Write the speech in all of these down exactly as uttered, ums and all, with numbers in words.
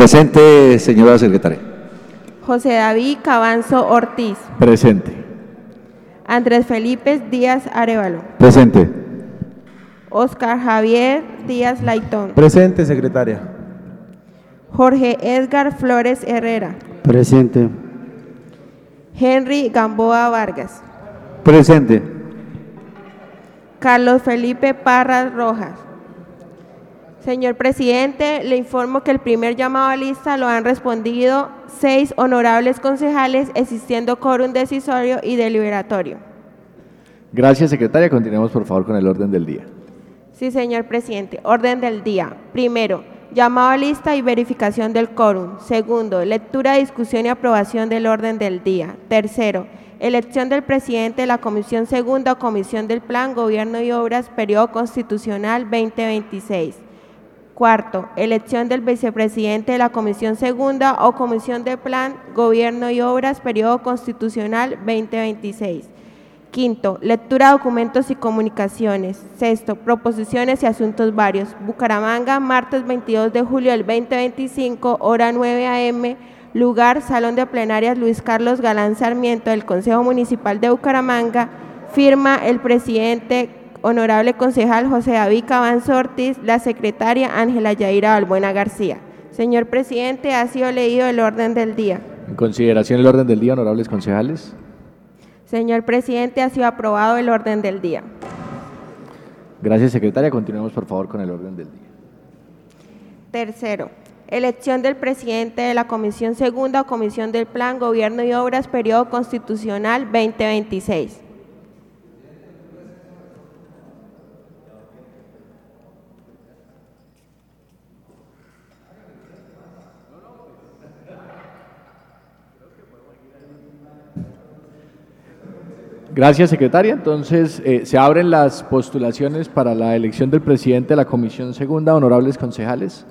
Presente, señora secretaria. José David Cabanzo Ortiz. Presente. Andrés Felipe Díaz Arevalo. Presente. Oscar Javier Díaz Laitón. Presente, secretaria. Jorge Edgar Flores Herrera. Presente. Henry Gamboa Vargas. Presente. Carlos Felipe Parras Rojas. Señor presidente, le informo que el primer llamado a lista lo han respondido seis honorables concejales, existiendo quórum decisorio y deliberatorio. Gracias, secretaria. Continuemos, por favor, con el orden del día. Sí, señor presidente. Orden del día. Primero, llamado a lista y verificación del quórum. Segundo, lectura, discusión y aprobación del orden del día. Tercero, elección del presidente de la Comisión Segunda o Comisión del Plan, Gobierno y Obras, Periodo Constitucional veinte veintiséis. Cuarto, elección del vicepresidente de la Comisión Segunda o Comisión de Plan, Gobierno y Obras, Periodo Constitucional veinte veintiséis. Quinto, lectura de documentos y comunicaciones. Sexto, proposiciones y asuntos varios. Bucaramanga, martes veintidós de julio del veinte veinticinco, hora nueve a eme, lugar, Salón de Plenarias Luis Carlos Galán Sarmiento del Consejo Municipal de Bucaramanga, firma el presidente honorable concejal José David Cabanzo Ortiz, la secretaria Ángela Yaira Balbuena García. Señor presidente, ha sido leído el orden del día. En consideración el orden del día, honorables concejales. Señor presidente, ha sido aprobado el orden del día. Gracias, secretaria. Continuemos, por favor, con el orden del día. Tercero, elección del presidente de la Comisión Segunda o Comisión del Plan, Gobierno y Obras, Periodo Constitucional veinte veintiséis. Gracias, secretaria. Entonces, eh, se abren las postulaciones para la elección del presidente de la Comisión Segunda, honorables concejales.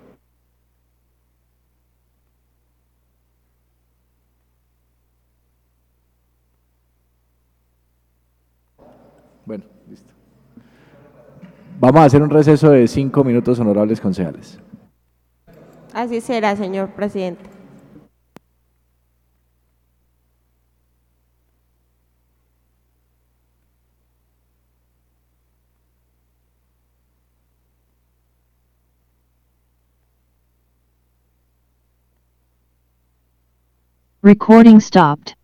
Bueno, listo. Vamos a hacer un receso de cinco minutos, honorables concejales. Así será, señor presidente. Recording stopped.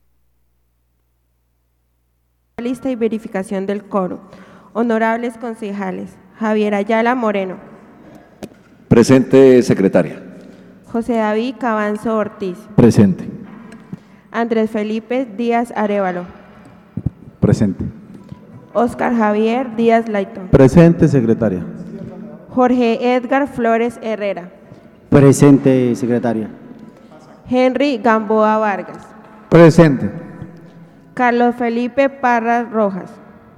Lista y verificación del quórum. Honorables concejales: Javier Ayala Moreno. Presente, secretaria. José David Cabanzo Ortiz. Presente. Andrés Felipe Díaz Arevalo. Presente. Oscar Javier Díaz Laitón. Presente, secretaria. Jorge Edgar Flores Herrera. Presente, secretaria. Henry Gamboa Vargas. Presente. Carlos Felipe Parras Rojas.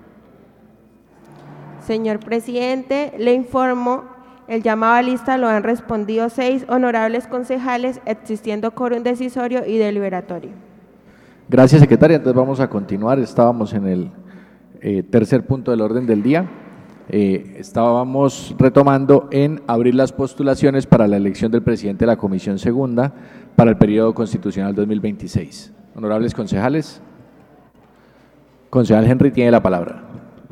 Señor presidente, le informo, el llamado a lista lo han respondido seis honorables concejales, existiendo quórum decisorio y deliberatorio. Gracias, secretaria. Entonces vamos a continuar. Estábamos en el eh, tercer punto del orden del día. Eh, estábamos retomando en abrir las postulaciones para la elección del presidente de la Comisión Segunda para el periodo constitucional dos mil veintiséis. Honorables concejales. Concejal Henry tiene la palabra.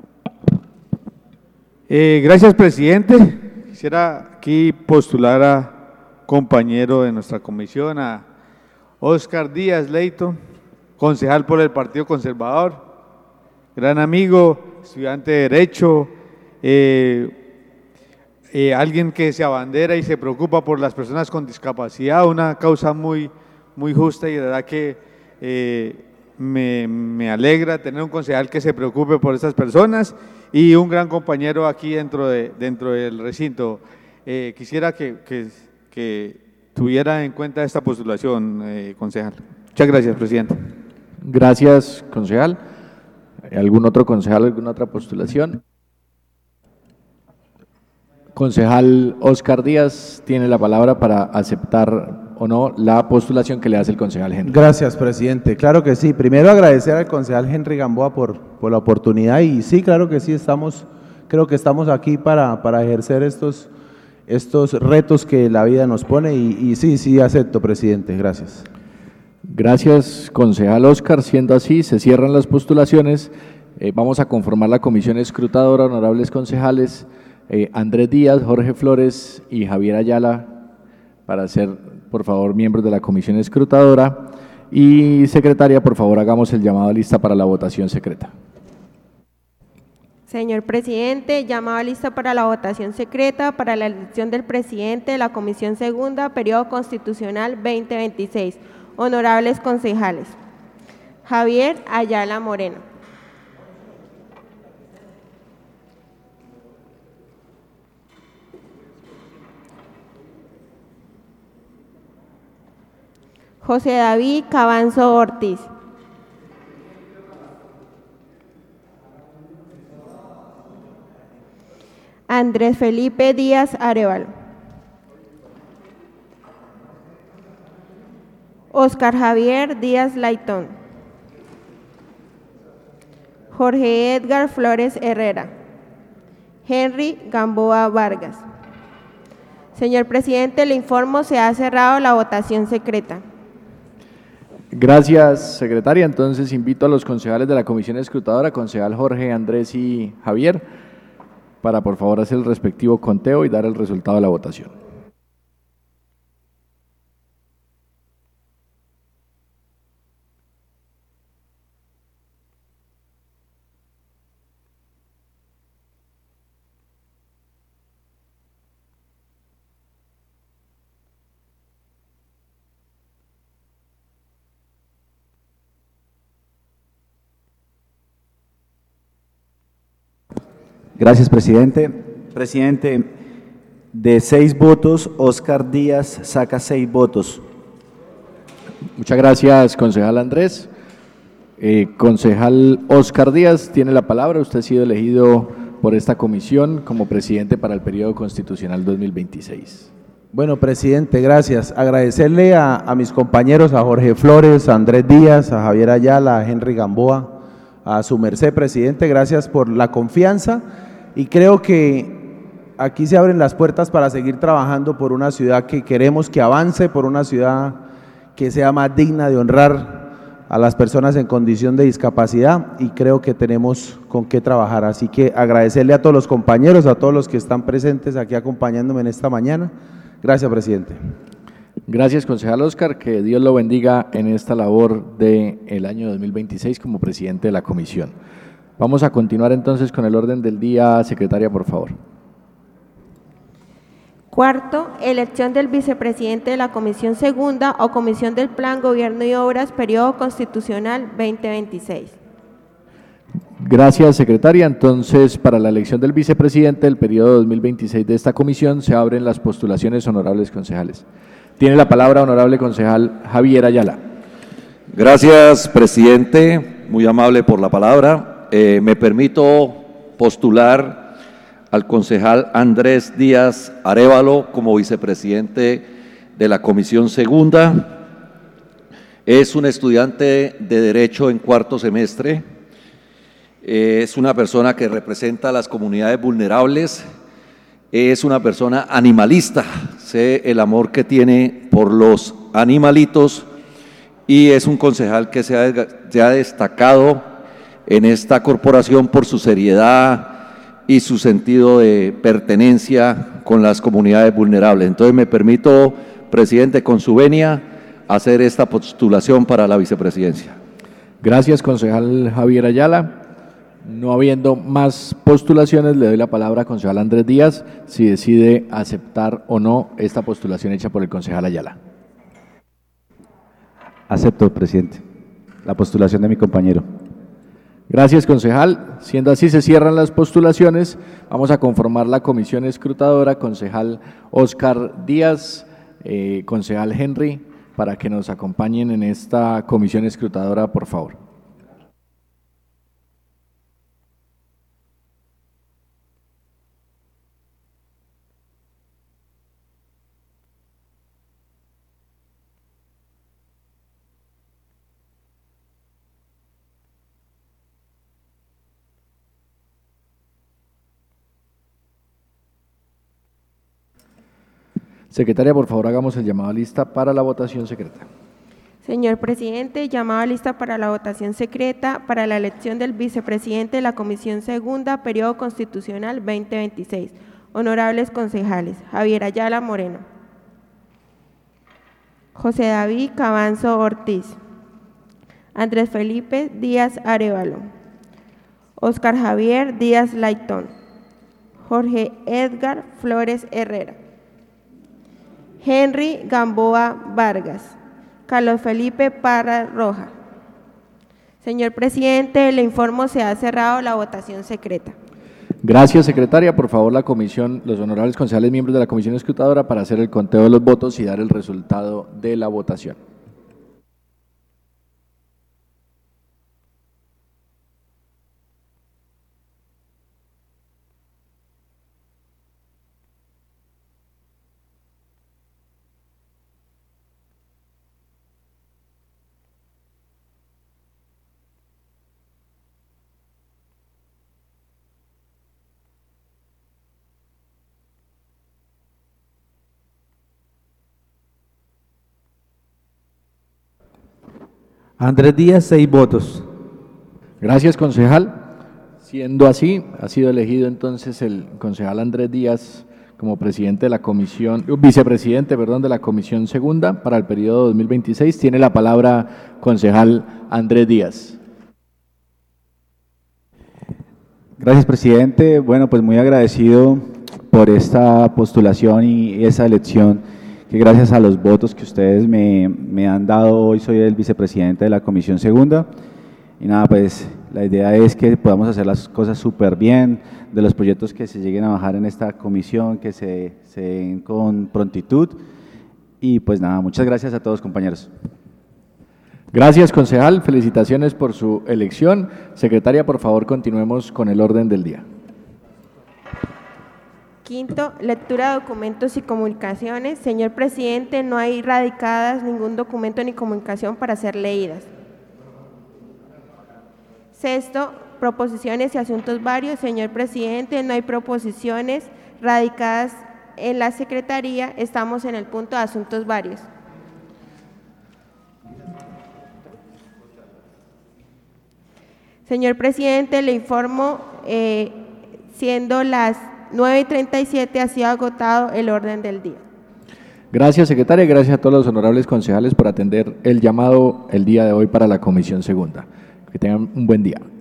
Eh, gracias, presidente. Quisiera aquí postular a compañero de nuestra comisión, a Oscar Díaz Leito, concejal por el Partido Conservador, gran amigo, estudiante de Derecho, eh, eh, alguien que se abandera y se preocupa por las personas con discapacidad, una causa muy, muy justa, y de verdad que eh, me, me alegra tener un concejal que se preocupe por estas personas y un gran compañero aquí dentro, de, dentro del recinto. Eh, quisiera que, que, que tuviera en cuenta esta postulación, eh, concejal. Muchas gracias, presidente. Gracias, concejal. ¿Algún otro concejal, alguna otra postulación? Concejal Oscar Díaz tiene la palabra para aceptar o no la postulación que le hace el concejal Henry. Gracias, presidente. Claro que sí. Primero agradecer al concejal Henry Gamboa por, por la oportunidad, y sí, claro que sí, estamos, creo que estamos aquí para, para ejercer estos, estos retos que la vida nos pone y, y sí, sí acepto, presidente, gracias. Gracias, concejal Oscar. Siendo así, se cierran las postulaciones. Eh, vamos a conformar la comisión escrutadora, honorables concejales eh, Andrés Díaz, Jorge Flores y Javier Ayala, para ser, por favor, miembros de la comisión escrutadora. Y secretaria, por favor, hagamos el llamado a lista para la votación secreta. Señor presidente, llamado a lista para la votación secreta para la elección del presidente de la Comisión Segunda, periodo constitucional veinte veintiséis. Honorables concejales. Javier Ayala Moreno. José David Cabanzo Ortiz. Andrés Felipe Díaz Arevalo. Oscar Javier Díaz Laitón. Jorge Edgar Flores Herrera. Henry Gamboa Vargas. Señor presidente, le informo, se ha cerrado la votación secreta. Gracias, secretaria. Entonces invito a los concejales de la comisión escrutadora, concejal Jorge, Andrés y Javier, para por favor hacer el respectivo conteo y dar el resultado de la votación. Gracias, presidente. Presidente, de seis votos, Oscar Díaz saca seis votos. Muchas gracias, concejal Andrés. Eh, concejal Oscar Díaz, tiene la palabra. Usted ha sido elegido por esta comisión como presidente para el periodo constitucional dos mil veintiséis. Bueno, presidente, gracias. Agradecerle a, a mis compañeros, a Jorge Flores, a Andrés Díaz, a Javier Ayala, a Henry Gamboa, a su merced, presidente, gracias por la confianza. Y creo que aquí se abren las puertas para seguir trabajando por una ciudad que queremos que avance, por una ciudad que sea más digna de honrar a las personas en condición de discapacidad, y creo que tenemos con qué trabajar. Así que agradecerle a todos los compañeros, a todos los que están presentes aquí acompañándome en esta mañana. Gracias, presidente. Gracias, concejal Oscar, que Dios lo bendiga en esta labor del año dos mil veintiséis como presidente de la comisión. Vamos a continuar entonces con el orden del día. Secretaria, por favor. Cuarto, elección del vicepresidente de la Comisión Segunda o Comisión del Plan, Gobierno y Obras, periodo constitucional veinte veintiséis. Gracias, secretaria. Entonces, para la elección del vicepresidente del periodo dos mil veintiséis de esta comisión se abren las postulaciones, honorables concejales. Tiene la palabra, honorable concejal Javier Ayala. Gracias, presidente, muy amable por la palabra. Eh, me permito postular al concejal Andrés Díaz Arevalo como vicepresidente de la Comisión Segunda. Es un estudiante de Derecho en cuarto semestre. Eh, es una persona que representa a las comunidades vulnerables. Es una persona animalista. Sé el amor que tiene por los animalitos y es un concejal que se ha, se ha destacado en esta corporación por su seriedad y su sentido de pertenencia con las comunidades vulnerables. Entonces me permito, presidente, con su venia, hacer esta postulación para la vicepresidencia. Gracias, concejal Javier Ayala. No habiendo más postulaciones, le doy la palabra a concejal Andrés Díaz, si decide aceptar o no esta postulación hecha por el concejal Ayala. Acepto, presidente, la postulación de mi compañero. Gracias, concejal. Siendo así, se cierran las postulaciones. Vamos a conformar la comisión escrutadora, concejal Oscar Díaz, eh, concejal Henry, para que nos acompañen en esta comisión escrutadora, por favor. Secretaria, por favor, hagamos el llamado a lista para la votación secreta. Señor presidente, llamado a lista para la votación secreta para la elección del vicepresidente de la Comisión Segunda, periodo constitucional veinte veintiséis. Honorables concejales, Javier Ayala Moreno, José David Cabanzo Ortiz, Andrés Felipe Díaz Arévalo, Óscar Javier Díaz Laytón, Jorge Edgar Flores Herrera, Henry Gamboa Vargas, Carlos Felipe Parra Roja. Señor presidente, le informo se ha cerrado la votación secreta. Gracias, secretaria. Por favor, la comisión, los honorables concejales miembros de la comisión escrutadora para hacer el conteo de los votos y dar el resultado de la votación. Andrés Díaz, seis votos. Gracias, concejal. Siendo así, ha sido elegido entonces el concejal Andrés Díaz como presidente de la comisión, vicepresidente, perdón, de la comisión segunda para el periodo dos mil veintiséis. Tiene la palabra concejal Andrés Díaz. Gracias, presidente. Bueno, pues muy agradecido por esta postulación y esa elección, que gracias a los votos que ustedes me, me han dado, hoy soy el vicepresidente de la Comisión Segunda. Y nada, pues la idea es que podamos hacer las cosas súper bien, de los proyectos que se lleguen a bajar en esta comisión, que se, se den con prontitud. Y pues nada, muchas gracias a todos, compañeros. Gracias, concejal. Felicitaciones por su elección. Secretaria, por favor, continuemos con el orden del día. Quinto, lectura de documentos y comunicaciones. Señor presidente, no hay radicadas ningún documento ni comunicación para ser leídas. Sexto, proposiciones y asuntos varios. Señor presidente, no hay proposiciones radicadas en la Secretaría. Estamos en el punto de asuntos varios. Señor presidente, le informo, eh, siendo las nueve y treinta y siete, ha sido agotado el orden del día. Gracias, secretaria. Gracias a todos los honorables concejales por atender el llamado el día de hoy para la comisión segunda. Que tengan un buen día.